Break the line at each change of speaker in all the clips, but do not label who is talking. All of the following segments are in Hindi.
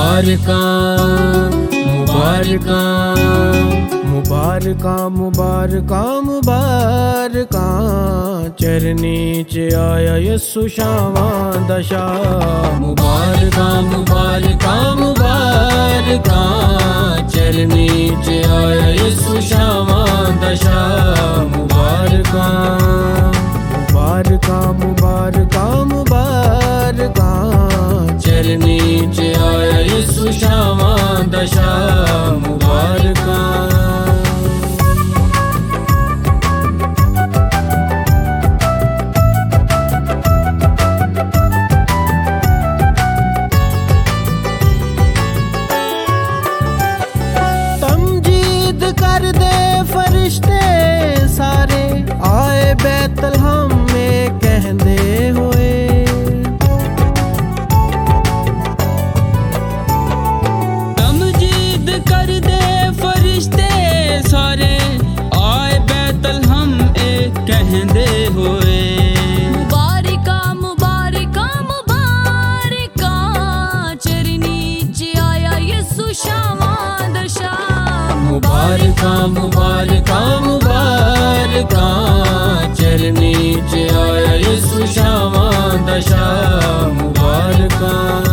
मुबारका मुबारका मुबारका मुबारका मुबारका चरनी च आया यसु शावा दशा। मुबारका मुबारका मुबारका चरनी च आया यसु शावा दशा। मुबारका मुबारका मुबारका मुबारका चरनी च आया यसु शावा दशा। मुबारका कर दे फरिश्ते सारे आए बैतलहम में कहंदे हुए। तमजीद कर दे फरिश्ते सारे आए बैतलहम में कहंदे हुए। मुबारका मुबारका मुबारका चरनी च आया यसु शावा दशा। मुबारका मुबारका मुबारका चरनी च आया यसु शावा दशा। मुबारका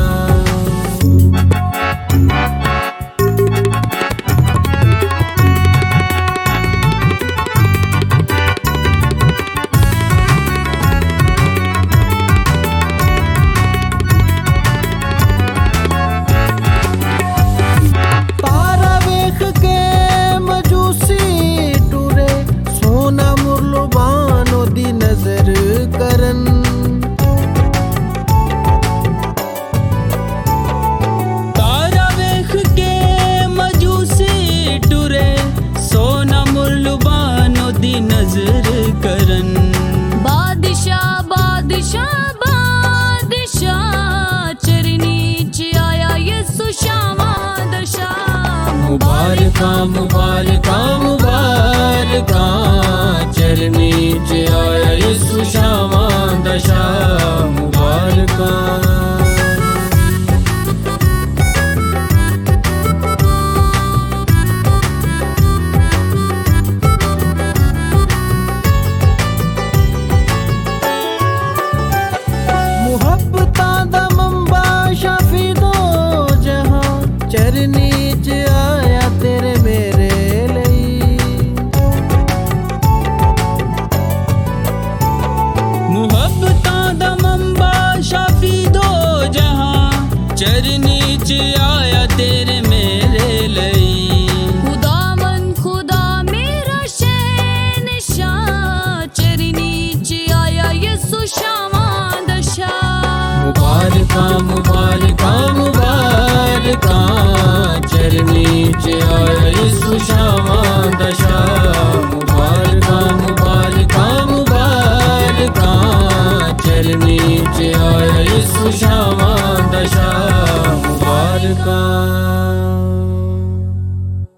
तारा वेख के मजूसी टुरे सोना मुरलुबानो दी नजर करन। बादशाह बादशाह बादशाह चरनी च आया यसु शावा दशा। मुबारका मुबारका मुबारका चरनी च आया यसु शावा दशा। मुबारका चरनी च आया तेरे मेरे लई। मुहब्बतां दा मंबा शाफी दो जहां चरनी च आया तेरे मेरे लई। खुदावन खुदा मेरा शहंशाह चरनी च आया यसु शावा दशा। मुबारका मुबारका मुबारका चरनी च आया यसु शावा दशा।